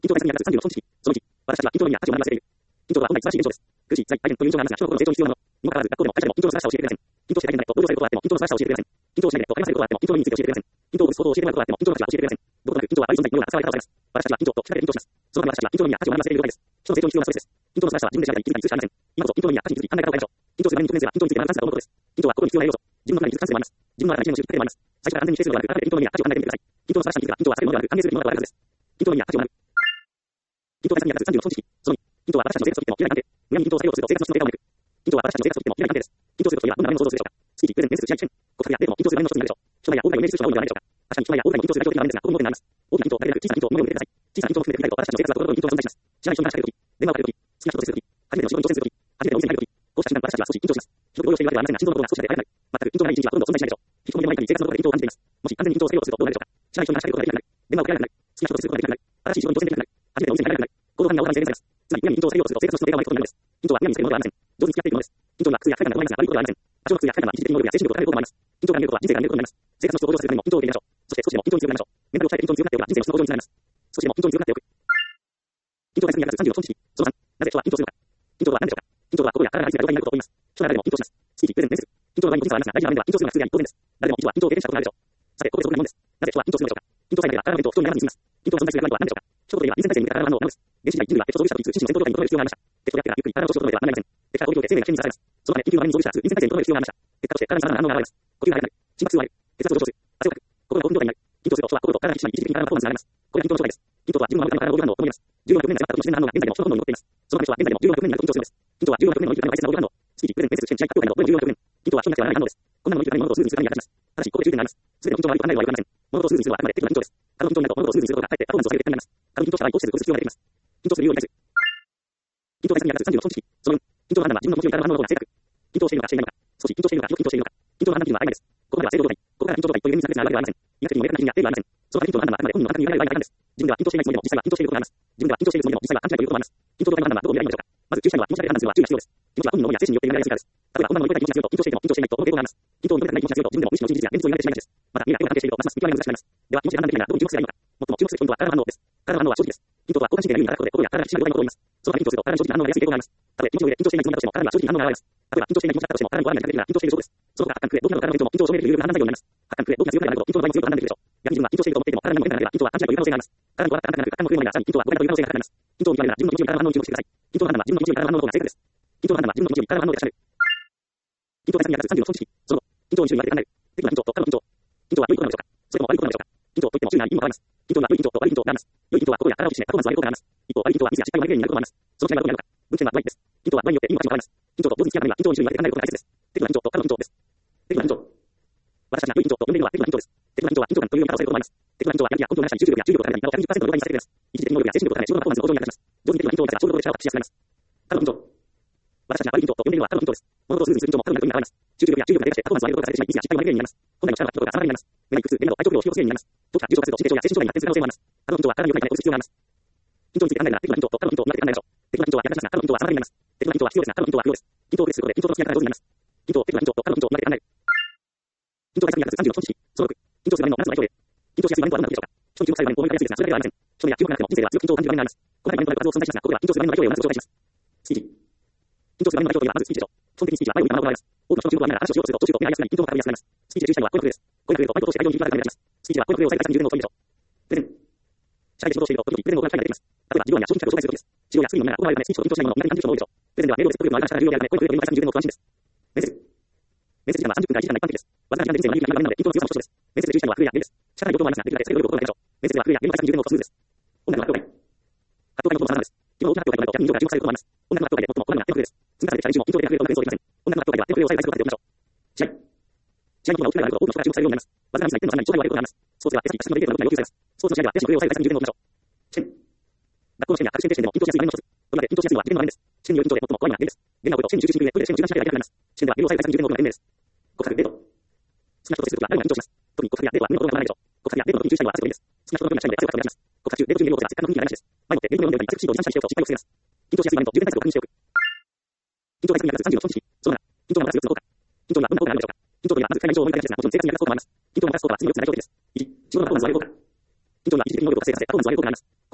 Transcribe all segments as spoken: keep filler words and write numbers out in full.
緊張対策にあたるさんじゅうろく本知識。そのいち、私たちは緊張の意味や価値を学ばせている。緊張とは本来素晴らしい現象です。苦しい、辛い、大変という印象がありますが、小学校の成長に必要なもの。にもかかわらず、学校でも会社でも緊張の素晴らしさを教えてくれません。緊張して大変でないと同僚されることはあっても緊張の素晴らしさを教えてくれません。緊張しないでと励まされることはあっても緊張の意味について教えてくれません。緊張を打つことを教えてもらうことはあっても緊張の価値は教えてくれません。どことなく緊張は悪い存在のような扱われ方をされます。私たちは緊張と聞かれて緊張します。そのため私たちは緊張の意味や価値を学ばせている了解です。人の成長に必要なストレスです。緊張の素晴らしさは自分で調べたり気づかに気づくしかありません。今こそ緊張の意味や価値について考え方を変えましょう。緊張する前に突然が緊張について学ばせたと思うことです。緊張は心に必要な要素。自分の中に気づかせてもらいます。自分の中に知恵の習得でもあります。最初から安全に否定するのではなく、改めて緊張の意味や価値を考えてみてください。緊張の素晴らしさに気づくが、緊張は避けるものではなく、歓迎するものがあるはずです。緊張の意味や価値を学ぶ。緊張対策にあたるさんじゅうろく本知識。そのに、緊張は私たちの生活といっても嫌な関係。親に緊張されようとすると生活の質の低下を招く。緊張は私たちの生活といっても嫌な関係です。緊張するときはどんな場面を想像するでしょうか。スピーチ、プレゼン、面接、試合、試験。告白やデートも緊張する場面の一つになるでしょう。将来や大会をイメージする人が多いのではないでしょうか。確かに将来や大会も緊張する代表的な場面ですが、ここも点があります。大きな緊張だけでなく小さな緊張を目を向けてください。小さな緊張を含めて振り返ると私たちの生活は心と緊張が存在します。知らない人に話しかけるとき、電話をかけるとき、好きな人と接するとき、初めての仕事に挑戦するとき、初めてのお店に入るとき、こうした瞬間私たちは少し緊張します。人と動揺しているわけではありませんが、心臓のことが少しで耐えられない。全く緊張がない一日はほとんど存在しないでしょう。人にもいない限り生活のことで緊張を感じています。もし安全に緊張を避けようとするとどうなるでしょうか。知らない人に話しかけることができなくなる。電話をかけられなくなる。好きな人と接することができなくなる。新しい仕事に挑戦できなくなる。初めてのお店に入れなくなる。行動範囲が大幅に制限されます。つまり、親に緊張を避けようとすると生活の質の低下を招くことになるのです。緊張は親につけるものではありません。上手に付き合っていくものです。緊張には苦痛や不快感が伴いますが、悪いことではありません。多少の苦痛や不快感は一時的に能力や精神力を高めることもあります。緊張が見えることは人生が見えることになります。生活の質を向上させるためにも緊張を受け入れましょう。そして少しでも緊張に強くなりましょう。メンタルを鍛えて緊張に強くなっておけば人生の質の向上につながります。少しでも緊張に強くなっておく。緊張対策にあたるさんじゅうろく本知識。そのさん、なぜ人は緊張するのか。緊張とは何でしょうか。緊張とは心や体が内在な状態になることを言います。人は誰でも緊張します。スピーチ、プレゼン、面接。緊張の場合に個人差はありますが、大事な場面では緊張するのが普通であり当然です。誰でも一度は緊張を経験したことがあるでしょう。さて、ここでそこで疑問です。なぜ人は緊張するのでしょうか。緊張さえなければ体の面と不調にならずに済みます。緊張が存在する場合は何でしょうか。一言で言えば、臨戦態勢に向けた体の反応を直す。原始時代人類は鉄を装備したとき、通信の戦闘状態に整える必要がありました。鉄をやってからゆっくり体の調子を整えてはなりません。鉄から攻撃を受け生命が危険にさらされます。そのため、緊急の場面に装備した臨戦態勢に整える必要がありました。結果として体にさまざまな反応が現れます。呼吸が速くなる。心拍数を上げる。血圧を上昇する。汗をかく。心の興奮状態になる。緊張すると人は心と体が引き締まり、一時的に体のパフォーマンスが上がります。これが緊張の障害です。緊張とは自分の体の体の動き反応を伴います。重要な局面に迫った時に自然な反応が現在でもその本能に残っています。そのため人は現在でも重要な局面になると緊張するのです。緊張は重要な局面の生きるための大切な動き反応。スピーチ、プレゼン、面接、試験、試合、発表会など、これ重要な局面。緊張は人になくてはならない反応です。こんなのを生きるために物事をスムーズにするために役立ちます。ただし、ここで注意点があります。すべての緊張が悪いと考えるのはよくありません。物事をスムーズにするのはあくまで適度な緊張です。過度の緊張になると物事をスムーズにすることがかえってパフォーマンスを下げる結果になります。過度に緊張した場合、放置せず、こうする必要が出てきます。緊張する理由に対する。緊張対策にあたるさんじゅうろく本知識。そのよん、緊張の判断は自分の気持ちに至る反応の方が正確。緊張しているのかしていないのか。少し緊張しているのか、よく緊張しているのか。緊張の判断基準は曖昧です。ここまでは正常状態。ここから緊張状態という意味に差別があるわけではありません。医学的にも明確な基準や定義はありません。そのため緊張の判断はあくまで本人の感覚に委ねられる場合が大半です。自分では緊張していないつもりでも実際は緊張していることがあります。自分では緊張しているつもりでも実際は感じないということもあります。緊張状態の判断はどう見ればいいのでしょうか。まず注意したいのは気持ちだけで判断するのは注意が必要です。気持ちは本人の思いや精神によって委ねられやすいからです。例えば本番の乗り越えたい気持ちが強いと緊張していても緊張していないとこの傾向があります。緊張を乗り越えたい気持ちが強いと自分でも無視の真実や現実を委ねてしまいがちです。また、見えない手を関係しているとますます見極めが難しくなります。では、気持ちで判断できないがどこに注目すればいいのか。最も注目するポイントは体の反応です。体の反応は正直です。緊張とは交感神経が優位に働くことで心や体が引き締まることになります。そのため緊張すると体に正直な反応が出やすい傾向があります。たとえ気持ちの上で緊張していないつもりだとしても体には正直な反応が現れます。例えば緊張していない気持ちだったとしても体にご覧になりが緊張しているそうです。その他、発汗、空洞気など体の緊張も緊張を証明できる有力な判断材料になります。発汗、空洞気な強くなると緊張の場合も強く判断できるでしょう。逆に自分は緊張していると思っていても体にも変化がなければ緊張は感じないという可能性があります。体に笑った感覚がなく、発汗も空洞になるさらに緊張はごめんという可能性が高まります。緊張を見極めるなら自分の気持ちに体の反応に注目してください。緊張の判断は自分の気持ちに体の反応の方が正確です。緊張の判断は自分の気持ちに体の反応で確かめる。緊張対策にあたるさんじゅうろく本知識。その後、緊張に注意を分けて考える。適度な緊張と過度の緊張。緊張は良いことなのでしょうか。それとも悪いことなのでしょうか。緊張といっても注意な意味もあります。緊張には良い緊張と悪い緊張があります。良い緊張は心や体を引き締めパフォーマンスを上げることがあります。一方、悪い緊張はミスや失敗を招く原因になることがあります。その違いはどこにあるのか。分岐点は悪いです。緊張は悪いによっていいのかもあります。緊張と同時に付き合うためには緊張に注意を分けて考えることが大切です。適度な緊張と過度の緊張です。適度な緊張。私たちが良い緊張と呼んでいるのは適度な緊張です。適度な緊張は緊張感という言い方をされることもあります。適度な緊張はやる気や根拠のなしに集中力や注意力を高めたり、なおひゃくにじゅっパーセントの状態にさせてくれます。一時的能力や精神力を高め、仕事のパフォーマンスの向上に役立ちます。上手に適度な緊張を出せば、衝動で力を発揮しやすくなります。過度の緊張。私たちが悪い緊張と呼んでいるのは過度の緊張です。物事をスムーズにする緊張も過度な緊張に現れます。集中力や注意力が低下してパフォーマンスを上げることがされてしまい、ミスや失敗を招く原因になります。本来の力が人が下がりになります。目がいくつ、目など体調不良を引き起こす原因になります。どちら重症化すると神経症や精神障害に発展する可能性もあります。過度の緊張は体に良くないため落ち着く必要があります。緊張について考えるなら適度な緊張と過度の緊張を分けて考えましょう。適度な緊張は役立ちますが、過度の緊張は妨げになります。適度な緊張は必要ですが、過度の緊張は不要です。緊張を駆使することで緊張の付き合い方が上手になります。緊張を適度な緊張と過度の緊張を分けて考える。緊張対策にあたるさんじゅうろく本知識。そのろく、緊張する場面のななつの代表例。緊張しやすい場面とはどんな時でしょうか。人に注目される場面と思い浮かびやすいですが、それだけではありません。人には注目なくても人生では強く緊張を感じる場面があります。この場面の数を存在しますが、ここでは緊張する場面の代表例をまずご紹介します。スピーチ。緊張する場面の代表例はまずスピーチでしょう。基本的にスピーチは前を向いたまま行われます。多くの人の注目は話をしようとすると途中で目が合いやすくなり緊張が高まりやすくなります。スピーチで注意したいのは声の震えです。声が震えるとバイトとして内容に響かなくなります。スピーチは声の震えを抑える対策に重点を置くべきでしょう。プレゼン。社会で仕事をしていると時々プレゼンの声が出てきます。例えば、事業案や商品企画を紹介するときです。治療やスキルの面が行われるため、スピーチと緊張しないものを苦手に感じる人も多いでしょう。プレゼンではメールを接続力のある話から重要であるため、声の震えを対策に重点を置く安心です。面接。面接時間はさんじゅっぷんからいちじかんが一般的です。わずかな時間で人生の何かがなるので緊張の強さの一つです。面接で注意したいのは空や芸です。仕方ないこともありますが、できるだけ正確に心がけましょう。面接では空や芸の対策に重点を置くスムーズです。音楽の発表会。発表会のことも様々です。規模の大きな発表会となると逆に緊張が注目されることもあります。音楽の発表会で最も困難なテーマです。積み重ねてきた練習も緊張で役立つと演奏できません。音楽の発表会ではテンポを抑える対策を立てておきましょう。試合。試合にコーナーを大きながあると多くの人が注目されるようになります。わずかなミスやいってんの差に勝敗を分けることがあります。スポーツでは手先、足のレベルの動きが要求されます。スポーツの試合では手先を抑える対策に重点を置きましょう。試験。学校の試験や各試験テストでも緊張しやすい場面の一つ。とりわけ緊張しやすいのは受験の場面です。試験による緊張で最も怖いのはゲームです。ゲームが多いと試験に集中しにくい上、トイレで試験に集中しないでやりたくなります。試験ではゲームを抑える対策に重点を置くのが賢明です。告白、デート。好きな人と接するときは誰もが緊張します。特に告白やデートは胸の動画がないでしょう。告白やデートの時に注意したいのは汗が多いです。好きな人の興味がしたいので汗をかくことになります。告白中、デート中にゲームをすると汗の雰囲気がないしです。前もってゲームの読んでおり、セクシーを持参したりしておくと失敗を防げます。緊張しやすい場面と重点対策を確認しておく。緊張対策にあたるさんじゅうろく本知識。そのなな、緊張の持つよっつの効果。緊張にはどんな効果があるのでしょうか。緊張というのはまず不快な印象を思い浮かべがちですが、もちろん生活に役立つ効果もあります。緊張の持つ効果は次のよっつの内容的です。いち、仕事のパフォーマンスを上げる効果です。に、仕事のパフォーマンスを上げる効果があります。パフォーマンスを上げる効果があります。効果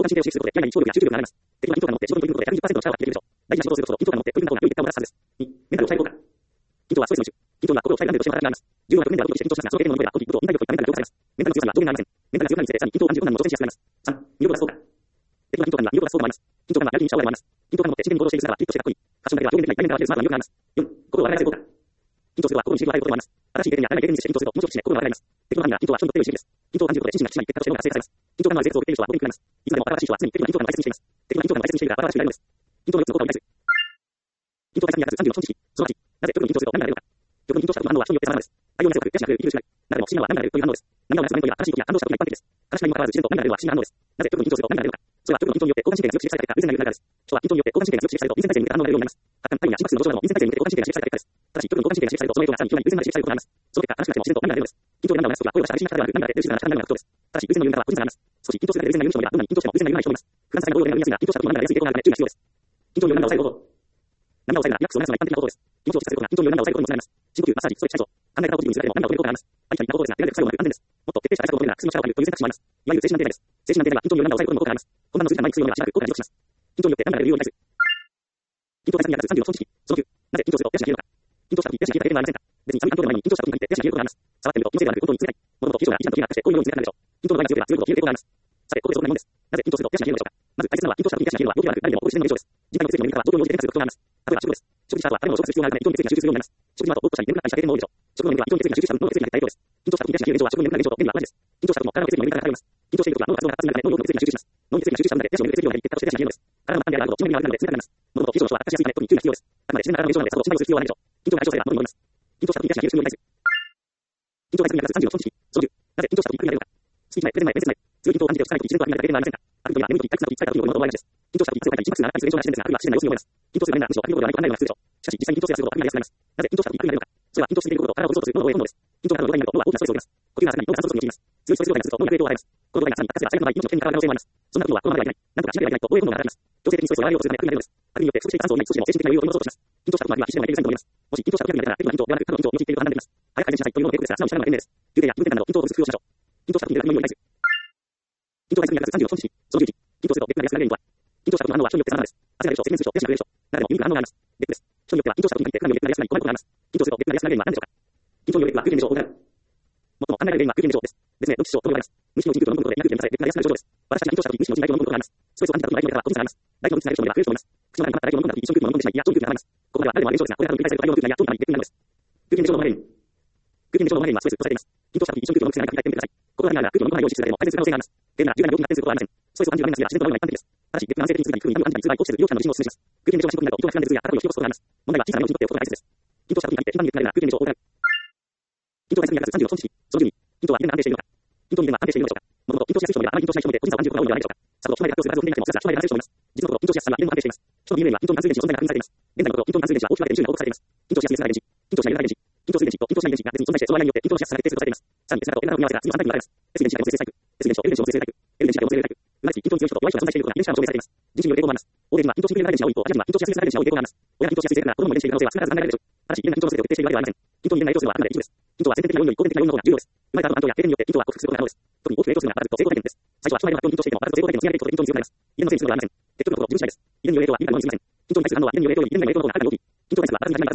安心性を示すことで、体内に勝力や集中力が上がります。敵は緊張感を持って仕事に取り組むことで、ひゃくにじゅっパーセントの力を発揮できるでしょう。大事な仕事をすることと、緊張感を持って取り組んだ方が良い結果を出すはずです。に、メンタルを抑える効果。緊張はストレスの一種。緊張は心を抑えられるとしても働きがあります。重要な局面ではドキドキして緊張しますが、その経験の乗り越えれば、時、ことを忍耐力といったメンタルが強化されます。メンタルの強さには上限がありません。メンタルが強くなるにつれ、さらに緊張を感じる困難にも挑戦しやすくなります。さん、魅力を出す効果。敵は緊張感には魅力を出す効果もあります。緊張感はやる気にした方があります。緊張感を持って真剣に行動している姿はピリッとしてかっこいい。ファッションだけでは表現できない内面から溢れるスマートな魅力があります。よん、心を洗いらせる効果。緊張するとは心に刺激を与えることもあります。新しい経験や新たな経験に接して緊張すると気持ちを引き締め、心が洗います。敵の中には緊張は人にとって良い刺激です。緊張を感じることで心身が引き締まり、結果として脳が活性化されます。緊張感のある生活を送っている人は心にくられます。いつでも新しい人は常に敵の緊張感を大切にしています。敵の緊張感を大切にしているから新しい誰もです。緊張のよっつの効果を理解する。緊張対策に役立つさんじゅうの基本知識。そのいち、なぜ極度に緊張すると涙が出るのか。極度に緊張した時の反応は人によって様々です。対応に強く、悔しくなる、息苦しくなる。中でも不思議なのは涙が出るという反応です。涙を流す場面というのは新しいことや感動したことが一般的です。悲しみにもかかわらず自然と涙が出るのは不思議な反応です。なぜ極度に緊張すると涙が出るのか。それは極度の緊張によって交感神経が強く刺激された結果、偶然な流れです。人は緊張によって交感神経が強く刺激されると臨戦態勢に向け反応が出るようになります。発汗、体温や心拍数の上昇など臨戦態勢に向け交感神経が刺激された結果です。ただし、極度に交感神経が刺激されるとその影響がさらに極端に偶然なる刺激されることがあります。その結果、悲しくなっても自然と涙が出るのです。緊張で涙を流すときは声を出した激しい力ではなく、涙が出る静かな力が出ることです。ただし、偶然の要因からは個人差があります。少し緊張するだけで偶然な要因の人もいれば、どんなに緊張しても偶然な要因がない人もいます。不安さが動揺でなりやすいが、緊張したときに涙が出やすい傾向があるため注意が必要です。緊張による涙を抑えること。涙を抑えるが、リラックスを促すのは一般的なことです。気持ちを落ち着かせることが緊張による涙を抑えることにつながります。深呼吸、マッサージ、ストレッチ体操、考え方をポジティブにするだけでも涙を止めることがあります。相手に似たことですが、手が出る作用もなく安全です。もっと徹底した対策を取るなら薬の力を借りるという選択肢もあります。いわゆる精神安定剤です。精神安定剤は緊張による涙を抑えることにも効果があります。こんなの数時間前に薬を飲めばしばらく効果が持続します。緊張によって涙が出る理由を理解する。緊張対策に役立つさんじゅうの基本知識。そのきゅう、なぜ緊張すると手足が冷えるのか。緊張したとき手足が冷えた経験はありませんか。別に寒い環境でもないのに緊張したときに限って手足が冷えることがあります。触ってみると気のせいではなく、本当に冷たい。もともと緊張が一段と急になってして、こういうように冷たくなるでしょう。緊張の場合が強ければ強いほど冷える傾向があります。さて、ここでそんなもんです。なぜ緊張すると手足が冷えるのでしょうか。まず大切なのは緊張したときに手足が冷えるのは病気ではなく、誰でも起こる自然の現象です。時間の季節の変化は状況に応じて変化する特徴があります。例えば食後です。食事した後は食べ物を消化する必要があるため、胃に血液が集中するようになります。食事の後、ぼーっとしたり眠くなったりした経験も多いでしょう。食後の眠りは胃に血液が集中した分、脳の血液が減った影響です。緊張したときに手足が冷える現象は食後に眠くなる現象と原理は同じです。緊張した後も体の血液の巡りから離れます。緊張しているときは脳が活動が活発になるため、脳の血液が集中します。脳に血液が集中した分だけ手足の巡る血液量が減り、結果として手足が冷えるのです。体の負担であるほど血の巡りが悪くなるので冷たくなります。もともと非常の症は悪化しやすいため、特に注意が必要です。あくまで自然な体の現象なので、さほど心配をする必要はないでしょう。緊張が解消されれば脳に戻ります。緊張したときに手足が冷える仕組みを理解する。緊張対策に役立つさんじゅうの基本知識。そのじゅう、なぜ緊張したときに首が出るのか。月前、プレゼン前、面接前、強い緊張を感じて疲れたとき、自然と首が出る経験はありませんか。ある人には眠いとき、退屈なとき、疲れたときによる脳の場合がちです。緊張したとき、汗をかいたり心拍数が上がったりする現象が自然ですが、あるいは不自然な様子に思います。緊張する場面ならむしろ首のことではないと考えるのが普通でしょう。しかし、実際に緊張するほど首が安くなります。なぜ緊張したときに首が出るのか。それは緊張していることを体を起こそうとする脳の応援本能です。緊張が体の状態になると脳は大きなストレスを受けます。呼吸が浅くなり脳が酸素不足に陥ります。強いストレス状態が続くと脳に影響を与えます。この状態がさらに悪化すれば最悪の場合、命の危険に関わる可能性もあります。そんなことはこのままではいけない。なんとかしなければいけないと応援本能が働きます。強制的にストレスを和らげようとするため首が出るのです。ある意味によって不足している酸素を補い、少しでも精神的な余裕を取り戻そうとします。緊張した時までは必死でもやっていると思います。もし緊張した時が出たら、敵は緊張ではなく、過度の緊張を用いていると判断できます。早く改善しなさいというような抵抗ですが、素直に従うのが賢明です。休憩や気分転換など緊張をほぐす工夫をしましょう。緊張した時に出た気の余裕を理解する。緊張対策に役立つさんじゅうの基本知識。そのじゅういち、緊張すると別な安くなる原因とは。緊張した時の反応は人によって様々です。汗が出るでしょう、赤面するでしょう、手足が冷えるでしょう。中でもユニークな反応があります。別です。人によっては緊張した時に出てかなりより別な安くなり、困ることがあります。緊張すると別な安くなる原因は何でしょうか。緊張による別は空気現象を行う。最も考えられる原因は空気現象です。別名、毒死症と呼ばれます。無視の人空気を飲むことで薬になされ、別な安くなる症状です。私たちが緊張した時、無視の人外気を飲むことがあります。ストレスを感じた時の外気の熱は個人差があります。大気の密になる人もいれば増える人もいます。口の中に溜まった外気を飲むことで一緒に空気を飲んでしまい、やっと空気が流れます。ここまでは誰でもある現象ですが、これらの繰り返される大量の空気がやっと空気になり、別になるのです。空気現象の原因。空気現象の原因はストレスとされています。緊張した時、一緒に空気を飲む癖がないか聞いてみてください。ここら辺なら空気を飲むことがないように意識するだけでも改善する可能性があります。原因なら重大な病気に発展することはありません。ストレスを感じる場面ですが、自然となるのが一般的です。ただし、別の安静的に続きに空気に安定的に痛いを起こしている医療機関の受診をお勧めします。空気現象が深刻になると、糸が膨らんで頭痛や肩こりを引き起こすことがあります。問題は小さな病気にとっておことが大切です。緊張した時に限って頻繁に出なるなら空気現象を行う。緊張対策に役立つさんじゅうの基本知識。そのじゅうに、緊張は以前が安定しているのか。緊張の以前は安定しているのでしょうか。もともと緊張しやすい人もいれば、あまり緊張しない人もいて、個人差を感じることが多いのではないでしょうか。さほど署内で発表する数を踏んでみなくても、さすが署内で安定している人もいます。実のところ、緊張しやすさは以前も安定しています。人の ビーエムエム は緊張に関する遺伝子の存在が確認されています。現在のところ、緊張に関する遺伝子は大きく分けてに種類報告されています。緊張しやすい遺伝子、緊張しない遺伝子、緊張する遺伝子と緊張しない遺伝子が別に存在して、その間によって緊張のしやすさが決定するとされています。さらに、S 型と N 型の組み合わせが次のさんタイプに分かれます。S 遺伝子が陽性タイプ、S 遺伝子が陽性タイプ、L 遺伝子が陽性タイプ、生まれつき緊張に強い人と弱い人が存在していることが遺伝子からも証明されています。人種による傾向もあります。欧米人は緊張しにくい遺伝子が多い一方、アジア人は緊張しやすい遺伝子が多い傾向があります。親が緊張しやすい性格な子供の遺伝子が可能性は少なからず考えられるでしょう。ただし、遺伝が緊張のせいで徹底しているわけではありません。緊張に遺伝が影響するのはあくまで一部です。緊張は先天的な要因より後天的な要因の方が重要です。生まれた後の環境や経験によって緊張は克服することが可能です。特に大きく影響するのはパラずっと成功体験です。最初は将来の発表に緊張していても、パラずっと成功体験の積み上げていくことで緊張に強くなります。遺伝のせいにするのではありません。結局のところ自分次第です。遺伝による影響は見たものに過ぎません。緊張に対する反応は遺伝による影響より遺伝の影響の方がはるかに大きい。緊張対策はパラずに始まりパラずに終わりと言っても過言ではありません。きちんとパラずと成功体験の積み上げていけば誰でも緊張に強くなることが可能です。緊張対策に役立つさんじゅうの基本知識。そのじゅういち、緊張対策に役立つさんじゅうの基本知識。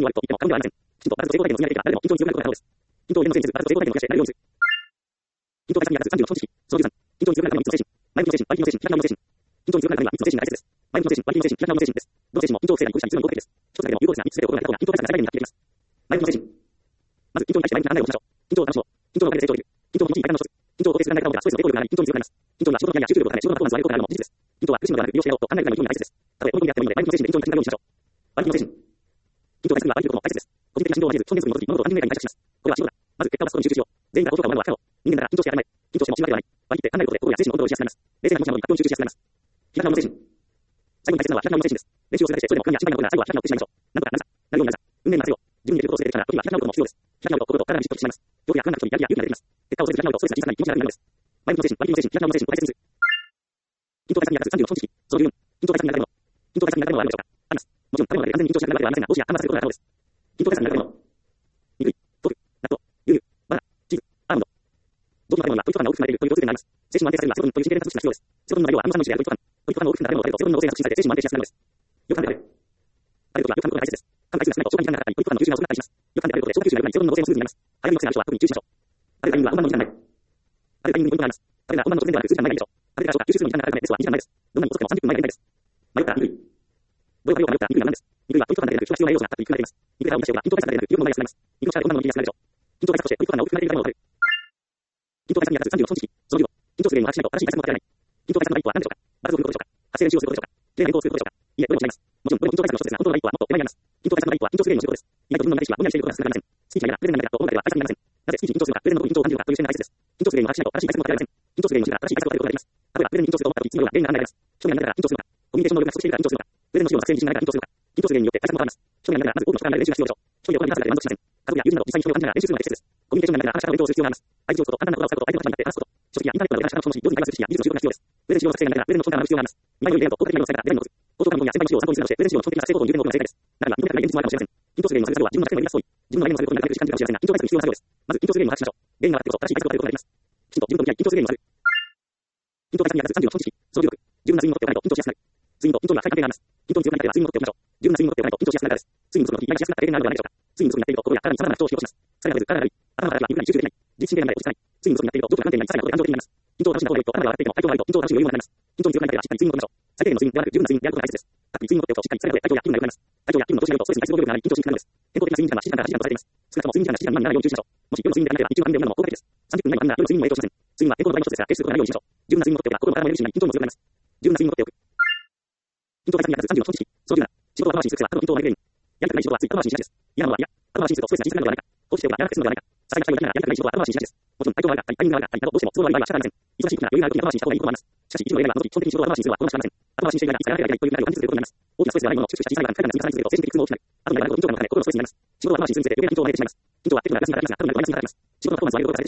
そのじゅうさん、緊張に強くなるためのみっつの精神。前向きの精神、割り切りの精神、開き直りの精神。緊張に強くなるためにはみっつの精神が大切です。前向きの精神、割り切りの精神、開き直りの精神です。どの精神も緊張を防いだり防止したりするのに効果的です。一つだけでも有効ですが、みっつ全てを心がけた方が緊張対策が最大限になっていきます。前向きの精神。まず緊張に対して前向きな考えを持ちましょう。緊張を楽しもう。緊張のおかげで成長できる。緊張の気持ちいい体の一つ。緊張を肯定する考え方を持てばストレスの抵抗力が上がり、緊張に強くなります。緊張には仕事のや集中力を高め、仕事のパフォーマンスを上げる効果があるのも事実です。緊張は苦しむのではなく、利用してやろうと考えるための緊張に大切です。緊張は苦しむのではなく、利用してやろうと考えるための緊張に大切です。割り切りの精神。緊張対策には割り切ることも大切です。個人的な振動を交えず、超現実に基づき物事を単純明快に解釈します。これは仕事だ。まず結果を出すことに集中しよう。全員が高評価をもらうのは不可能。人間なら緊張してやらない。緊張しても死ぬわけではない。割り切って考えることで心や精神のコントロールをしやすくなります。冷静な気持ちなのに発表に集中しやすくなります。開き直りの精神。最後に大切なのは開き直りの精神です。練習をするだけで、それでも不安や心配なことが最後は開き直ってしまいましょう。なんとかなるさ、なるようになるさ、運命のなるせよ。自分にできることをすべてできたら、時には開き直ることも必要です。開き直ると心と体がじっとしてしまいます。病気や不安な人にやりや勇気が出てきます。結果をせず開き直るとストレスが小さくなり気持ちが楽になるのです。前向きの精神、割り切りの精神、開き直りの精神を大切にする。緊張対策に役立つさんじゅうの基本知識。そのじゅうよん、緊張対策に役立つもの。緊張対策に役立つものはあるのでしょうか。あります。もちろん、食べ物で完全に緊張しなくなるわけではありませんが、どうしや緩和することが可能です。緊張対策に役立つもの。肉類、豆腐、納豆、牛乳、バナナ、チーズ、アーモンド。上手な食べ物はポイント感が大きく含まれているという共通点があります。精神を安定させるにはセロトニンという神経伝達物質が必要です。セロトニンの内容はアミノ酸の一種であるポイント感。 ると、セロトニンの汚染が促進されて、精神も安定しやすくなるのです。よく噛んである。あるときは、よく噛むことが大切です。噛む回数が少ないと、消化に時間がかかったり、保育の吸収が遅くなったりします。よく噛んであることで、消化吸収が良くなり、セロトニンの汚染もスムーズになります。早めの薬がある人は特に注意しましょう。あるタイミングは本番のにじかんまえ。あるタイミングにポイントがあります。それが本番の直前ではなく数時間前でしょう。ある程度消化吸収するのに時間がかかるため、ベストはにじかんまえです。どんなに遅くてもさんじゅっぷんまえがいいです。迷ったら肉類。どうか迷ったら肉類は何です。肉類はポイント感だけでなく、消化必要な栄養素がたっぷり含まれています。肉が多い人は、筋トレ対策だけでなく、気力も前が少なります。肉の力で本番の力が安くなるでしょう。筋トレ対策として、ポイント感が大きくなっているものを分かる。筋トレ対策に役立つさんじゅうよん知識。そのじゅうご、緊張する原因を把握しないと正しい対策もわからない。筋トレ対策の第一歩は何でしょうか。バランスを取ることでしょうか。発声練習をすることでしょうか。綺麗な言語をすることでしょうか。いいえ、どれも違います。もちろん、どれも筋トレ対策の一つですが、本当の第一歩はもっと手前にあります。筋トレ対策の第一歩は緊張する原因を知ることです。意外と自分の内意識はぼんやりしていることが少なくなりません。スピーチが嫌だ、プレゼンが嫌だと思うだけでは対策になりません。なぜスピーチに緊張するか、プレゼンの時に緊張を感じるかという視点が大切です。緊張する原因を把握しないと正しい対策もわかりません。緊張する原因を知るから正しい対策を立てることができます。例えば、プレゼンに緊張すると思った時、次のような原因が何らかあります。書面が何らか緊張するのか、コミュニケーション能力が不足しているから緊張するのか、プレゼンの資料の作成に自信がないから緊張するのか、緊張する原因によって対策も変わります。書面が何らかまず多くの書簡で練習が必要でしょう。書面をこなせるだけで満足しません。家族や友人など実際に書面を感じながら練習するのが大切です。コミュニケーションが何らか話し方の勉強をする必要があります。相手を打つこと、簡単な言葉を使うこと、相手の立場になって話すこと、書籍やインターネットなどで話し方をその用に会話する知識や技術の習得が必要です。プレゼン資料の作成が何らかプレゼンの基本が学ぶ必要があります。未来の例と効果的な例を伝えたらプレゼンのコツ、口頭感本や先輩の資料を参考にするなどしてプレゼン資料の基本的な作成方法を入れるのが正解です。ならば、インターネットが現実もあるかもしれません。緊張する原因を探すのは自分の弱点を言い出す行為。自分の悩みを探ることになるべく時間かもしれませんが、緊張対策必要な作業です。まず、緊張する原因を把握しましょう。原因が分かってこそ、正しい対策を立てることができます。きちんと自分と向き合い、緊張する原因を探る。緊張対策に役立つさんじゅうよん知識。そのじゅうろく、十分な睡眠をとっておかないと緊張しやすくなる。睡眠と緊張には深い関係があります。緊張に強くなりたいから睡眠をとっておきましょう。十分な睡眠をとっておかないと緊張しやすくなるからです。睡眠不足の時、毎日休みが経験があるのではないでしょうか。睡眠不足になっていると、心や体に様々な不調を引き起こします。疲れが出ず、体がだるい、頭が痛い、肉が集中できない、自律神経が乱れ落ち着かない。睡眠不足になっていると、どこか不安定になり、さらなことで感情的になります。緊張を楽しんだ方がいいと、頭が笑っていても、体調が悪いと、緊張を楽しむ余裕がなくなります。緊張に強くなりたいからしっかり睡眠をとりましょう。最低限の睡眠ではなく、十分な睡眠であることが大切です。たっぷり睡眠をとっておくと、しっかり疲れが出て体調や気分が良くなります。体調や気分の調子が良いと、ストレスに対する能力が上がり、緊張しにくくなるのです。健康的な睡眠時間はしちじかんからはちじかんとされています。少なくとも睡眠時間がしちじかん未満にならないように注意しましょう。もし夜の睡眠時間がなければ日中の安眠で読むのも効果的です。さんじゅっぷん未満には夜の睡眠にも影響しません。睡眠は健康の第一歩ですから、決して怠ることがないようにしましょう。十分な睡眠をとっておけば、心も体もエネルギーになり、緊張も強くなります。十分な睡眠をとっておく。緊張対策に役立つさんじゅうよん知識。そのじゅうなな、仕事を後回しにする癖は、他の緊張を招く原因。やりたくない仕事はつい後回しにしがちです。嫌なのは嫌。後回しにするとストレスが小さくなるのではないか。放置しておけばやらなくて済むのではないか。些細な期待を抱きながらやりたくない仕事は後回しにしがちです。もちろん、体調が悪かったり、タイミングが悪かったりなど、どうしても都合が悪い場合は仕方ありません。忙しい時なら余裕がある時に後回しにした方がいいこともあります。しかし、一部の例があの時、基本的に仕事を後回しにするのは好ましくありません。後回しにしていないが、いつかやらなければいけないという悩みを感じ続けることになります。大きなストレスではないものを粛々した小さい段階で積み重ね続けると、精神的苦痛も大きくなる。後にやらないこと緊張感を抱え、心のストレスになります。仕事を後回しにするにつれて余計な緊張を招いてしまいます。緊張はテクノロジーが休みが楽になりますが、後になるとマイナスに働きます。仕事のパフォーマンスを上げることがされてしまいます。仕事を後回しにする癖は後の緊張を招く原因になります。後にやらないことが緊張を招いてしまいます。ある程度は仕事の緊張をしないと緊張を招く原因になります。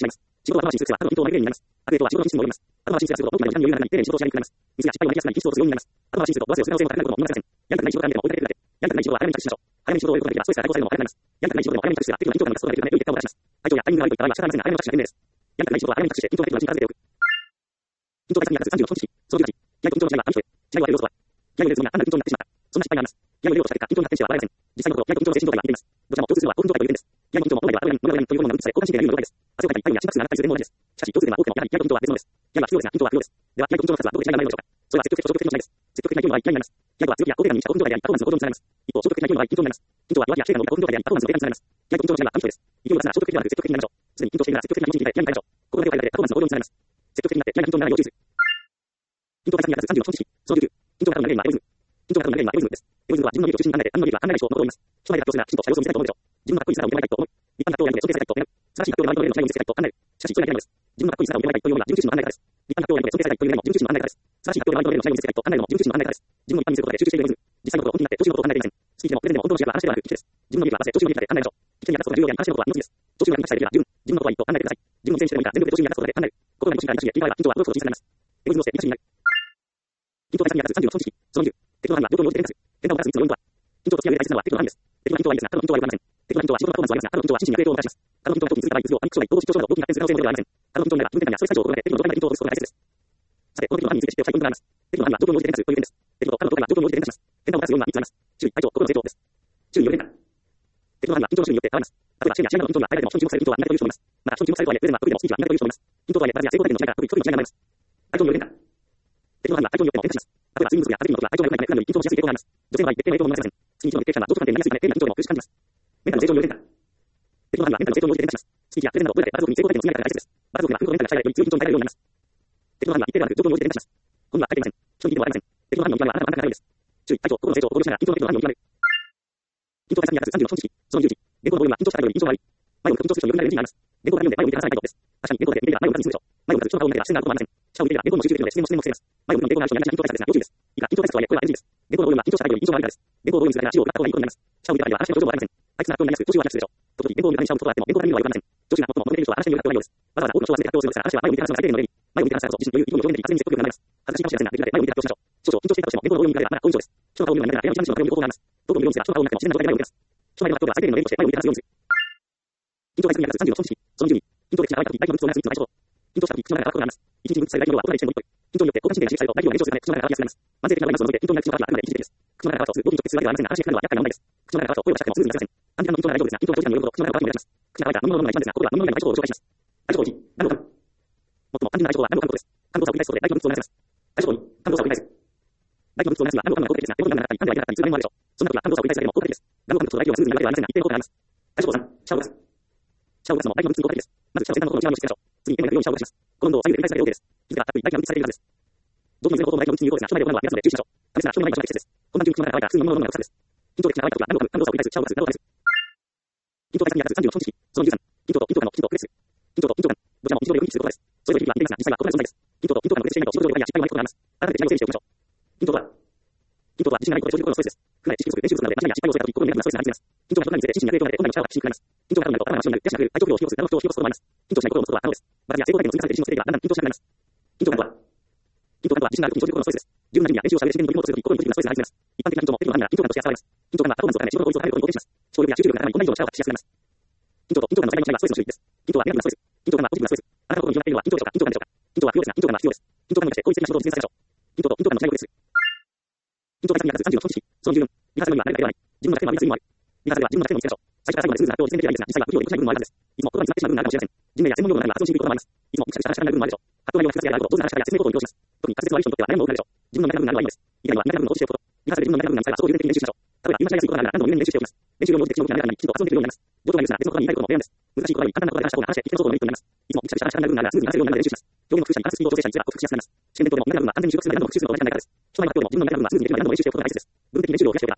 後回しにすることを本当にやりたいようになります。ミスや失敗を招きやすくなり、緊張するようになります。後回しにすると、どうせをする可能性も高くなることも見えません。やりたくない仕事があるのでも追いかけるだけ。やりたくない仕事は早めに着手しましょう。早めに仕事を終えることができれば、ストレスが解放されるのも早くなります。やりたくない仕事でも早めに着手すれば、テクノロジー緊張感が増すことができるので、良い結果を出します。体調やタイミングが悪いといった場合は仕方ありませんが、早めの着手が賢明です。やりたくない仕事は早めに着手して、緊張対策に役立つさんじゅうよん知識。そのじゅうはち、ギャルよりも若い人に近づけておく。緊張対策に役立つさんじゅうよん知識。そのじゅうはち、ギャルと緊張の違いは紙一重。違いを当てる要素は、ギャルよりずには単なる緊張になってしまった。そんな失敗があります。ギャルよりを避けた緊張に発展しては笑えません。実際のところ、ギャルと緊張の精神状態は似ています。どちらも共通するのは興奮状態という点です。ギャルの緊張も本来はアドレナリン、ノルアドレナリンというホルモンが分泌され、交感神経が優位の状態です。汗をかいたり、体温や心拍数が上がったりする点も同じです。しかし、共通点は多くても、やはりギャルと緊張は別物です。ギャルは必要ですが、緊張は不要です。では、ギャルと緊張の数はどこで違いが生まれるのでしょうか。それは積極的と消極的の違いです。積極的な勢いの場合、ギャルになります。ギャルは強気や肯定感に満ちた興奮状態であり、パフォーマンスの向上につながります。一方、消極的な勢いの場合、緊張になります。緊張は弱気や否定感の多い興奮状態であり、パフォーマンスの低下につながります。ギャルと緊張の違いは紙一重です。勢いを出すなら消極的ではなく積極的になりましょう。すでに緊張しているなら積極的な気持ちに切り替え、ギャルになりましょう。心がけを変えるだけでパフォーマンスの向上につながります。積極的になって、ギャルが緊張にならないよう注意する。緊張対策に役立つさんじゅうよん知識。そのじゅうきゅう、緊張が過度になる原因はエゴイズム。緊張が過度になる原因はエゴイズムです。エゴイズムとは自分の利益を中心に考えて、他人の利益は考えない人のことを言います。人前で発表するならきちんとした様子を見せたいと思うでしょう。自分がかっこいい姿を見せたいと思う。一般の発表をやるので尊敬されたいと思う。正しい発表で周りの例の違いを見せたいと考える。しかし、それだけなのです。自分がかっこいい姿を見せたいというのは自分中心の考え方です。立派な発表をやるので尊敬されたいというよりも自分中心の考え方です。正しい発表で周りの例の違いを見せたいと考えるのも自分中心の考え方です。自分を一般に見せることで集中しているエゴイズム。実際のことを本気になって、調子のことを考えていません。スピーチでもプレゼンでも本当の主役は話ではなく基地です。自分の利益は話せ、調子の利益で考えましょう。基地に役立つことが重要であり、話のことは命です。調子が命さえできれば自分、自分のことはいいと考えてください。自分のせいにしてもいいから全力で調子に役立つことだけ考える。心が命から命へ、切り替えは緊張は驚くほど小さくなります。エゴイズムをして命になる。緊張対策に役立つさんじゅうよん知識。そのじゅう、テクノロジーは状況に応じて変化する。変化をもたらすみっつの要因とは、緊張と付き合う上で大切なのはテクノロジーです。テクノロジーは緊張はいいですが、他の緊張は良くありません。テクノロジー緊張は仕事のパフォーマンスを上げますが、他の緊張は心身に悪影響をもたらします。他の緊張は心身に悪影響をもたらします。他の緊張が特に続いた場合、うつ病、パニック障害、パニック症状など動機に発展する可能性もありません。他の緊張の場合は気分転換やストレス解消を行って、テクノロジーの場合は自分で緊張を解消することが大切です。さて、このテクノロジーについて知っておきたいポイントがあります。テクノロジーは状況に応じて変化するということです。テクノロジーは状況に応じて変化します。変化をもたらす要因はみっつあります。注意、体調、心の成長です。注意による変化。テクノロジーは緊張の種類によって変わります。例えば、試験や試合などの緊張には大概でも人に注目される緊張は苦手という人もいます。また、人に注目されるとはいえ、プレゼンは得意でもスピーチは苦手という人もいます。緊張とはいえ、バズや成功体験の違いが特に特に違いが生まれます。体調による変化。テクノロジーは体調によっても変化します。例えば、睡眠不足やアレルギーの時は体調が良くないため、普段より緊張しやすい傾向があります。女性の場合、月経の影響も見られません。月に一度の月経期間は情緒不安定になりやすいため、天気の緊張でも苦しく感じます。メンタルの成長による変化。テクノロジーはメンタルの成長に応じて変化します。スピーチやプレゼンなど、どれだけバズに成功体験の積み上げが大切です。バズでは空港のメンタルが鍛えられ、より強い緊張に耐えられるようになります。テクノロジーは一定ではなく状況に応じて変化します。本人は書いていません。人に聞いてもわかりません。テクノロジーの見極めはあなたの真ん中にあるんです。注意、体調、心の成長を考慮しながら緊張の適度な範囲を見極める。緊張対策に役立つさんじゅうよん知識。そのじゅういち、原稿のボリュームは緊張したより緊張が悪い。前を向く緊張する人より余分なエネルギーがあります。原稿が読んで前を見て話さないタイプです。確かに原稿だけ見ていれば前を向かずに済むでしょう。前を向かず人の顔を見ていれば視線が合うこともありません。下を見ていれば原稿の集中できるので自然も自然も防げます。前を向くの原稿がある人にやりがちな緊張対策ですが要注意です。いいか、緊張対策とはいえこれは エヌジー です。原稿のボリュームは緊張したより緊張が悪いからです。原稿のボリュームにするだけ足を使った方がいいことになります。下を見ていれば話の表情もありません。あいつな発表になりやすく調子を話すでしょう。時々原稿を見るだけに下を向くことがあっても原稿が見るのは良くありません。調子が最も求めている人は話による発表が良いです。わざわざ多くの人を集めて発表するのですが、話は前を見て話すのが最低限の例に、前を見て話すからこそ自身の言う意味を表現でき、発言に積極的になります。恥ずかしいかもしれませんが、できるだけ前を見て発表しましょう。少々緊張していたとしても原稿のボリュームが苦手なら、人の顔を見ながら話すのが多いそうです。人の顔を見るのが苦手なら、部屋の話の方法による方法があります。どうぞご利用するが、人の顔を見るのが苦手な人はどういう方法があります。どうぞご利用するが、自然の例として前を見て発表する。人前での発表が最低限の例として前を見て話すようにする。緊張対策に役立つさんじゅうよん知識。そのじゅうに、緊張的な場合、大気の物質を流すみっつの相性。 均等した時、口の中からこうなります。一日分使いたいものは答え一点も一個。均等によって交換神経が使えると、大量の炎症をするため、口の中が乾きやすくなります。慢性的な場合はその上で、均等になる口の乾きはあくまで一時的です。口の中が乾くと、語尾に直接するわけではありませんが、安心してくるのは厄介な問題です。口の中が乾くと、声を出してもスムーズに出せません。安定なの均等なら大丈夫ですが、均等の長時間によるほど、口の中が乾きを目立ちます。口が乾いた飲み物の一番ですが、ここでは飲み物以外の相性を紹介します。相性いち、何度か。最も単純な相性は何度かのことです。単動作を繰り返すことで大規模物質を流せます。相性に、単動作を繰り返す。大規模物質を流すには何度かの効果的ですが、手元になかったり、単で相手だったり、通過にもあるでしょう。そんな時は単動作を繰り返すだけでも効果的です。何度かのことと大規模物質を流すにはスムーズに流れはありませんが、一定の効果があります。相性さん、シャワーを出す。シャワーを出すのも大規模物質に効果的です。まずシャワー先端のことを内側に押し付けましょう。次に円を描くようにシャワーを出します。この運動を左右で繰り返すだけで OK です。傷があったり、大規模物質されているはずです。上手にいずれの方法も大規模物質に有効ですが、署内で行うのは皆さんで注意しましょう。試すなら署内の前に場所が適切です。本番中に口の中が乾いたらすぐに飲むものを飲むのがおすすめです。均等で口が乾いた時は何度か単動作を繰り返す、シャワーを出す、何度かです。均等対策に役立つさんじゅうよん方式。そのじゅうさん、均等と均等間の均等を区別する。均等と均等間、どちらも均等でよく認知することです。それぞれ比率は似ていますが、実際は異なる存在です。均等と均等間の区別していないと仕事上でや失敗がないことがあります。改めて違いを整理しておきましょう。均等とは、均等とは自信がないことで生じることのストレスです。不慣れ知識不足、練習不足などで間違いや失敗を恐れた時、心にネガティブなストレスが発生します。均等が異なるにつれて心身が増えることで困難に力を発揮しにくくなります。均等が過度になると頭が真っ白になる、手足が狂う、体調不良を引き起こす、何の不調を引き起こすこともあります。均等しないことを持つことは可能です。またや成功体験の積み重ねで自信のステージがだんだん均等しなくなります。均等感とは、均等感とは自信がある時に生じることのストレスです。十分な準備や練習をした上で自然に取り戻すとき、心にポジティブなストレスが発生します。一般的な均等も適度な範囲なら均等感として扱われます。均等感のパフォーマンスを高め仕事効率を高めるために仕事効率を高め、集中力が高まり、こんな以上の力を発揮しやすくなります。均等と均等感の最大の違いはストレスの種類です。均等はネガティブなストレス。均等感はポジティブなストレス。あなたの心に広がっているのは均等でしょうか、均等感でしょうか。均等は不要ですが、均等感は必要です。均等感によって効率的な仕事を実現させましょう。均等と均等感の違いを区別する。均等対策に役立つさんじゅうよん方式。そのじゅうよん、リハーサルには慣れが必要ない。自分の弱点は見出す意味もある。リハーサルでは自分の弱点を見つけましょう。最初から最後までスムーズな発表を実践できればいいですが、実際は不利でできない部分もあるはずです。いつも言葉に詰まってしまう部分があるかもしれません。人名や専門用語などが発音しにくいこともあります。いつもぐちゃぐちゃな話し方になる部分もあるでしょう。発表内容が複雑であること、上手な話し方や説明方法を利用します。特に滑舌の悪い人にとっては悩む多くなるでしょう。自分の苦手な部分などはいいのです。以外には苦手な部分を落としておくこと。リハーサルで自分の苦手な部分が見つかればそこを優先的に練習しましょう。例えば言い間違いやすいことがあるなら何度も入念に練習しておきます。練習量に応じて口の動きが滑らかにきちんと発音できるようになります。どうとなりますが、別の言葉に言いたいことも悩んです。難しい言葉より簡単な言葉で話した方が話して聞きの相談のメリットになります。いつもぐちゃぐちゃな話し方になる部分があるならスムーズに話せるようになるまで練習します。表現の複写に関するスピードを調整したり、実は克服しやすくなります。試験勉強でも苦手な部分は安全に習得するまで何度も復習するのが大事なからです。書内発表でも自分の苦手な部分はスムーズにできるまで何度も練習しておくことが大切です。部分的に練習量を増やしておけば苦手な部分は克服できます。リハーサルには慣れるだけではありません。リハーサルには慣れるだけではありません。リハーサルは自分の弱点を見つけることが大事です。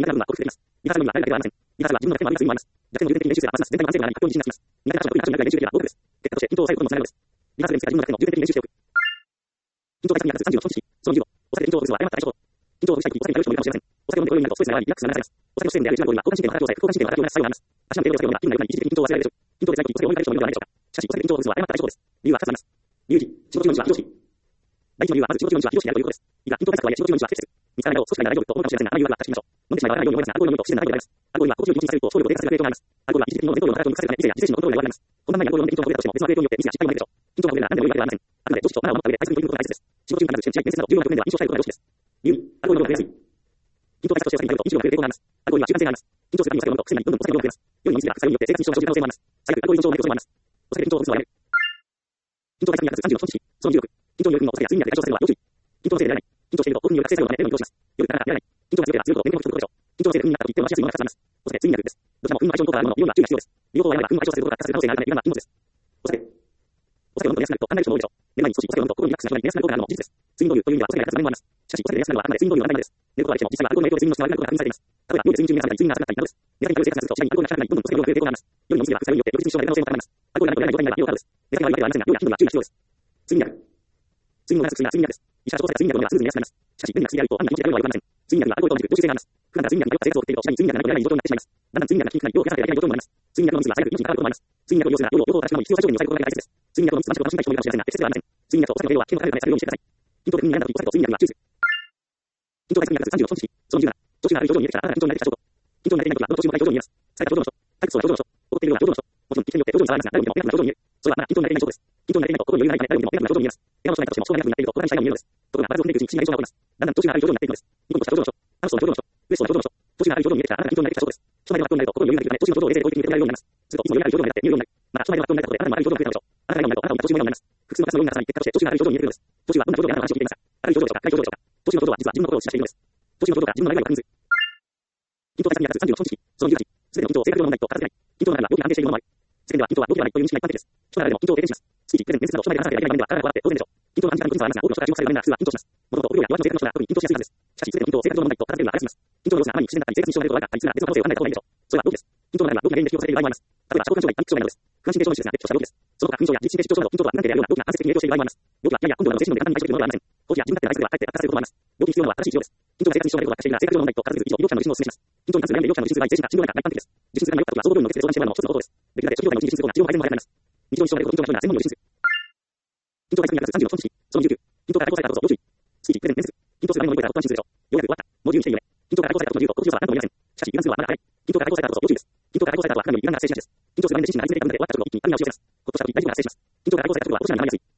全体に完成がない発表に自信がつきます。苦手な発表に満点があり、確定になります。苦手な発表に慣れるだけでは合格です。結果として均等を最後とのつながりです。リハーサルで見つけた自分の弱点を重点的に練習しておく。均等対策に役立つさんじゅうよん方式。そのじゅうご、お酒で均等を崩すは誤った対処法。均等を崩したいとき、お酒に頼る人もいるかもしれません。お酒を飲んでこようになるとストレスが和らぎリラックスが流されます。お酒の支援である一番多いは交感神経の働きを抑え、副交感神経の働きを促す作用があります。足の手を使うような筋肉が一時的に均等を忘れられるでしょう。均等で最後にお酒を飲みたい人もいるのではないでしょうか。しかし、お酒で均等を崩すは誤った対処法です。理由はふたつあります。理由いち、仕事中の日は非常識。第一の理由はまず仕事中の日は非常識であるということです。いが均等対策とはいえ仕事中の日は不適切。見つからないと少しが大丈夫と思うかもしれませんが、あの理由は正しいましょう。飲んでしまえばないように思いますが、アルコールを飲むと不自然な態度になります。アルコールは心地よい気持ちにさせると、勝利を低下させる影響があります。アルコールは一時的に脳の伝導量の働きを抜かせるため、以前や非正のコントロールが弱くなります。本番前にアルコールを飲んで均等な程度としても、別の影響によってミスや失敗も出るでしょう。均等な程度なら何でも良いわけではありません。あくまで常識とマナーを守った上で対策に取り組むことが大切です。仕事中に必ず試合、面接など重要な局面では印象を変えることが良しです。理由に、アルコールを飲むのがやすい。均等対策としてお酒に頼ると認知量が増える傾向があります。アルコールには習慣性があります。均等するためにお酒を飲むと、すでにどんどんお酒の量が増えます。夜に飲みすぎや副作用によって生活に支障が生じる可能性もあります。最悪、アルコール依存症になる可能性もあります。お酒で均等を崩すのはやめる。均等対策に役立つさんじゅうよん方式。そのじゅうろく、均等による分のお酒や睡眠薬で解消されるのは要注意。均等のせいでやらない。均等していると興奮による覚醒作用が出るのを利用します。夜ならやらない。均等が強ければ強いほど眠気も吹くことでしょう。均等のせいで運になったと一定の足やすいものがたくさんあります。お酒、睡眠薬です。どちらも運の相性に効果があるもの、量が注意が必要です。両方をやれば運を相性させることが達成する可能性があるため、いらんな禁物です。お酒。お酒を飲むと寝やすくなると考える人も多いでしょう。寝る前に少しお酒を飲むと心にリラックスが広がり寝やすくなる効果があるのも事実です。睡眠導入という意味ではお酒が役立つ場合もあります。しかし、お酒で寝やすくなるのはあくまで睡眠導入のないものです。寝ることができても、実際はアルコールの影響で睡眠の質が悪くなることが確認されています。例えば、夜で睡眠中に目が覚めたり、睡眠が浅かったりなどです。寝方による生活がすると、次第にアルコールが高くなり、どんどんお酒の量が増える傾向があります。夜に飲みすぎれば副作用によって翌日に支障が出る可能性も高まります。アルコールがないと出ない状態にならば要はです。寝方が悪いわけではありませんが、量や頻度には注意が必要です。睡眠薬。睡眠を促す薬は睡眠薬です。医者が調査した睡眠薬を飲めばスムーズに寝やすくなります。しかし、便利な薬であると、安易に気持ちが良いわけではありません。睡眠薬はアルコールと同じく常習性があります。普段から睡眠薬に頼った生活を送っていると、次第に睡眠薬がなくならない状況になってしまいます。だんだん睡眠薬が効くなり、量を増やされていない状況にもなります。睡眠薬の飲みすぎは最悪命に関わることもあります。睡眠薬を利用するなら、量を両方正しく飲み、必要最小限に抑えることが大切です。睡眠薬を飲みすぎましょうと楽しみたい人もいるかもしれませんが、適切ではありません。睡眠薬とお酒の量は危険をかけるためされるようにしてください。均等で運に悩んだ時、お酒と睡眠薬には注意する。均等対策に役立つさんじゅうよん方式。そのじゅうなな、調子が悪い症状に見えてきたら、あなたが均等になれてきた証拠。均等になれていないことは、喉の中心も高い症状に見えます。疲れた症状の人、退屈そうな症状の人、怒っているような症状の人、もちろん、一点によって症状に差がありますが、誰を見ても目立つ症状に見える。それはまだ均等になれていない証拠です。均等になれていないと、心に余裕がないため、誰を見ても目立つ症状に見えます。怪我をしないとしても、障害なくなっていると、心にしたいように見えるのです。ところが、バランスを踏んでいくうちに、不思議な現象が起こります。だんだん調子が悪い症状になっていくのです。ニコニコした症状の人、ハムストの症状の人、ウエストの症状の人、調子が悪い症状に見えてきたら、あなたが均等になれてきた証拠です。所内では不安になると、心に余裕がないため、調子の症状を冷静で合理的に受け止められるようになります。すると、いつも余裕がある症状になって見えるようになる。また、所内では不安になったことで、あなたも悪い症状が増えたのでしょう。あなたが今になると、あなたを見た調子のようになります。普通のクラスのようにならさない結果として、調子が悪い症状に見えてくるのです。調子はどんな症状であなたの話を聞いていますか。悪い症状でしょうか、悪い症状でしょうか。調子の症状は実は自分の心を支配しているのです。調子の症状が自分の内外を確認する。均等対策に役立つさんじゅうよん方式。そのじゅうはち、すべての均等を正確に飲まないと片付けない。均等の中には病気が安定しているものもある。世間では均等は病気ではないという認識が一般的です。人ならでも均等を経験します。月一、プレゼン、面接など、所内で話されてやりたい場面では体が壊れて当然でしょう。均等の短時間のクイズはありますが、多くの人が注目される場面なら普通は均等します。もともと、お風呂や弱の生活の人が特に均等しやすいはずです。しかし、すべての均等を正確に飲まないと片付けるのは早すぎます。均等の様子があまりに不自然だったり、生活に支障が出ることがあったりするが、別の可能性を考えた方がいいでしょう。それは病気です。均等の中には病気が原因で引き起こされる場合もあります。例えば、消化障害、パニック障害などです。不安神経症の一種ですが、別とした病気です。その他、不妊症や自律神経失調症など、均等とは無関係であるような病気が間接的に影響している場合もあります。病気は、いやいや、今度は精神の出方に対処できるものではありません。コーチや自分勝手な対策ではかえって悪化させることもあります。病気に必要なのは正しい治療です。均等で生活に支障が出ることが悪化しているが、正確に飲まないと片付けず、以上、医療機関の受診をお勧めします。均等に関する悩みで医療機関の受診する場合、精神科、心療内科が一般的です。受診するが良かった時は、総合病院の受付で相談してもらうのも一つの方法です。できるだけ初期病院のうちに受診する方が治療の改善も早くなります。日常に支障が出ること、均等な人には専門医を受診する。均等対策に役立つさんじゅうよん方式。そのじゅうきゅう、均等から交際からどうぞ、要注意。月一、プレゼン、面接。均等する場合の乗り越えたらほとんど心痛でしょう。ようやく終わった。もう十分来ているよね。均等から交際からとの理由と、心地よさは何とも言えません。しかし、油断するのはまだ早い。均等から交際からどうぞ、要注意です。均等から交際からは普段より油断が発生しがちです。均等する場面で心身が内省できたので、終わったことに一気に痛みが押し寄せます。ほっとした時、大丈夫が発生します。均等から交際からはどちらになりやすい。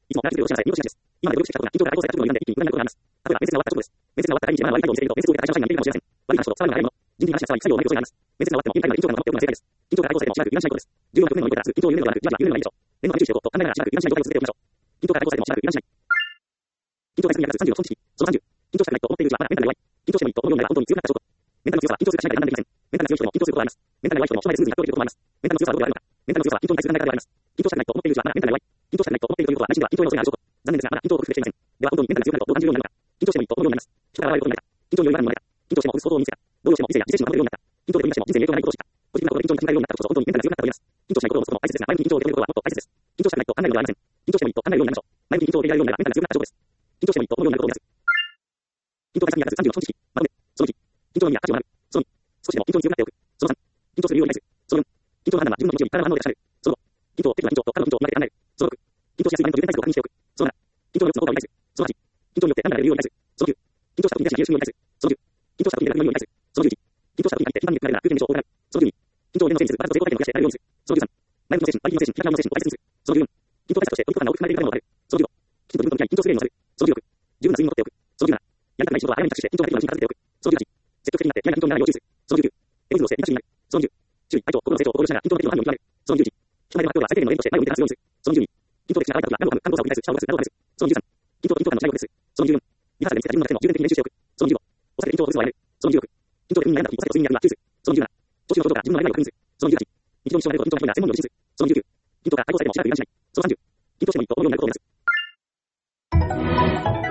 いつも働き手を知らせ、見落としがちです。今まで努力してきたことが緊張から解放された時の読んで一気に無駄になることがあります。例えば、面接が終わった直後です。面接が終わった会議中、前の悪い態度を見せると、面接を受けた会社の社員が見ているかもしれません。悪い話ほど、さらに悪いもの。人事に話した際、作業をないことになります。面接が終わっても、限界まで緊張感が残っておくのが正解です。緊張から解放されても、しばらく油断しないことです。重要な局面を乗り越えたらすぐ緊張を緩めるのではなく、じわじわ緩めればいいでしょう。念のため注意しておこうと考えながら、しばらく油断しない状態を続けておきましょう。緊張から解放されても、しばらく油断しない。緊張対策に役立つさんじゅうろっぷん知識。そのさんじゅう。緊張したくないと思っているうちはまだメンタルが弱い。緊張してもいいと思うようになれば本当に強くなった証拠。メンタルの強さは緊張するかしないかで判断できません。メンタルが強い人でも緊張することはあります。メンタルが弱い人でも人前でスムーズにやっておけることもあります。メンタルの強さはどこであるのか。メンタルの強さは緊張に対する考え方であります。緊張したくないと思っているうちはまだメンタルが弱い。緊張したくないと思っているということは内心では緊張への恐れがある証拠。残念ですがまだ緊張を克服していません。では本当にメンタルが強くなるとどう感じるようになるのか。緊張してもいいと思うようになります。人から笑えることになれた。緊張に余裕があるのになれた。緊張しても崩す行動を見せた。動揺しても理性や自制心が持てるようになった。緊張で振り出しても人生に影響がないことを知った。ポジティブなことで緊張に感じられるようになったことこそ本当にメンタルが強くなったと言えます。緊張しないことを持つことも大切ですが、前向きに緊張を受け止めることはもっと大切です。緊張したくないと考えるのではありません。緊張してもいいと考えるようになりましょう。前向きに緊張を受け入れられるようになればメンタルが強くなった証拠です。緊張してもいいと思うようになることを目指す。緊張対策に役立つさんじゅうよん知識。まとめ。そのいち。緊張の意味や価値を学ぶ。そのに。少しでも緊張に強くなっておく。そのさん。緊張する理由を理解する。そのよん。緊張の判断は自分の気持ちより体の反応で確かめる。そのご。緊張、適度な緊張と過度の緊張を分けて考える。そのろく。緊張しやすい場面と優先対策を確認しておく。そのなな。緊張のよっつの効果を理解する。そのはち。緊張によって何が得られる理由を理解する。そのきゅう。緊張した時に対し言える仕組みを理解する。そのじゅう。緊張した時に出る理由を理解する。そのじゅういち。緊張した時に限って頻繁によくなれるな空気の状況を行う。そのじゅうに。緊張を現のせいにする。バランスと成功体験を増やして得られるようにする。そのじゅうさん。内部の精神、外部の精神、キャラクターの精神を大切にする。そのじゅうよん。緊張対策としてポイント感が大きくなれる理由を分かる。そのじゅうご。きちんと自分と向き合い緊張するようにする。そのじゅうろく。十分な睡眠をとっておく。そのじゅうなな。やりたくない仕事は早めに着手して緊張ができるような日に片付けておく。そのじゅうはち。積極的になって嫌な緊張にならないよう注意する。そのじゅうきゅう。エゴズをしてリタッチになる。そのじゅう。注意、相手を心の成長を考慮しながら緊張の適度な範囲を見極める。そのじゅういち。人前での発表は最低限の例として前を向いて話すようにする。そのじゅうに。緊張的な相手は何度も感動さを繰り返す、シャワーを出す、などを話す。そのじゅうさん。緊張と緊張感の違いをでする。そのじゅうよん。リハーサルで見せた自分の弱点を重点的に練習しておく。そのじゅうご。お酒で緊張を崩すのはやめる。そのじゅうろく。緊張で不眠に悩んだ時、お酒を睡眠にやるのは注意する。そのじゅうなな。調子の症状から自分の悩みを確認する。そのじゅうはち。日常に支障が出ると緊張がひどいな専門医を受診する。そのじゅうきゅう。緊張から解放されてもしばらく油断しない。そのさんじゅう。緊張してもいいと思うようになることを目指す。